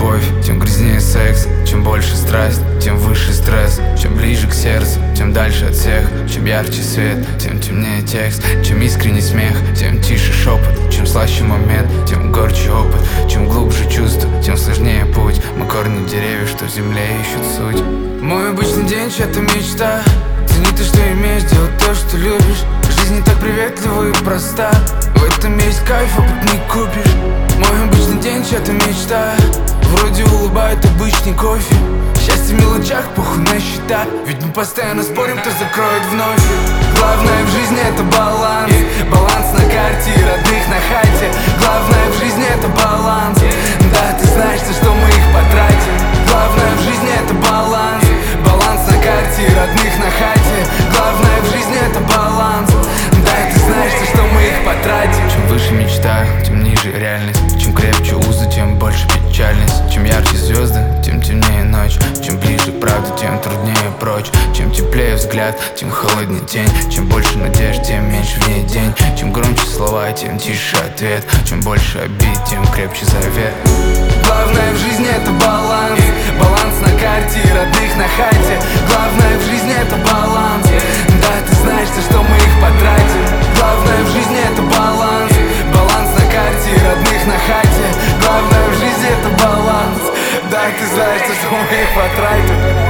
любовь, тем грязнее секс. Чем больше страсть, тем выше стресс. Чем ближе к сердцу, тем дальше от всех. Чем ярче свет, тем темнее текст. Чем искренний смех, тем тише шепот. Чем слаще момент, тем горче опыт. Чем глубже чувство, тем сложнее путь. Мы корни деревьев, что в земле ищут суть. Мой обычный день, чья-то мечта. Цени ты, что имеешь, делай то, что любишь. Жизнь не так приветлива и проста. В этом есть кайф, опыт не купишь. Мой обычный день, чья-то мечта. Вроде улыбает обычный кофе. Счастье в мелочах, похуй на счета. Ведь мы постоянно спорим, кто закроет вновь. Главное в жизни это баланс. Баланс на карте и родных на хате. Главное в жизни это баланс. Да, ты знаешь, за что мы их потратим. Главное в жизни это баланс. Баланс на карте и родных на хате. Главное в жизни это баланс. Да, ты знаешь, за что мы их потратим. Чем выше мечта, тем ниже реальность. Чем крепче узы, тем больше печальность. Чем ярче звезды, тем темнее ночь. Чем ближе к правде, тем труднее прочь. Чем теплее взгляд, тем холоднее тень. Чем больше надежд, тем меньше в ней день. Чем громче слова, тем тише ответ. Чем больше обид, тем крепче завет. Главное в жизни это баланс. Баланс на карте и родных на хате. Главное в жизни это баланс. Да, ты знаешь, за что мы их потратим. Главное в жизни это баланс. Баланс на карте и родных на хате. Главное в жизни это баланс. Да, ты знаешь, за что мы их потратим.